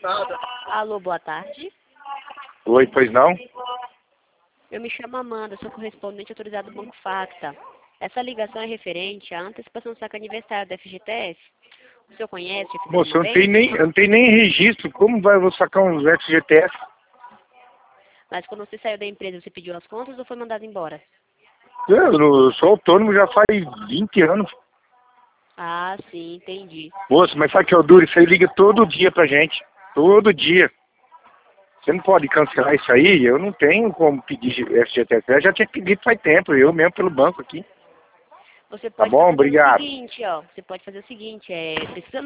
Alô, boa tarde. Oi, pois não? Eu me chamo Amanda, sou correspondente autorizado do Banco Facta. Essa ligação é referente à antecipação do saque aniversário da FGTS. O senhor conhece? Já fez Moça, alguma vez? eu não tenho nem registro. Como vai eu vou sacar uns FGTS? Mas quando você saiu da empresa, você pediu as contas ou foi mandado embora? Eu sou autônomo já faz 20 anos. Ah, sim, entendi. Moça, mas sabe que é o duro? Isso aí liga todo dia pra gente. Todo dia. Você não pode cancelar isso aí? Eu não tenho como pedir FGTS. Eu já tinha pedido faz tempo, eu mesmo pelo banco aqui. Você Tá pode estar bom? fazendo o Obrigado. seguinte, ó. Você pode fazer o seguinte, precisa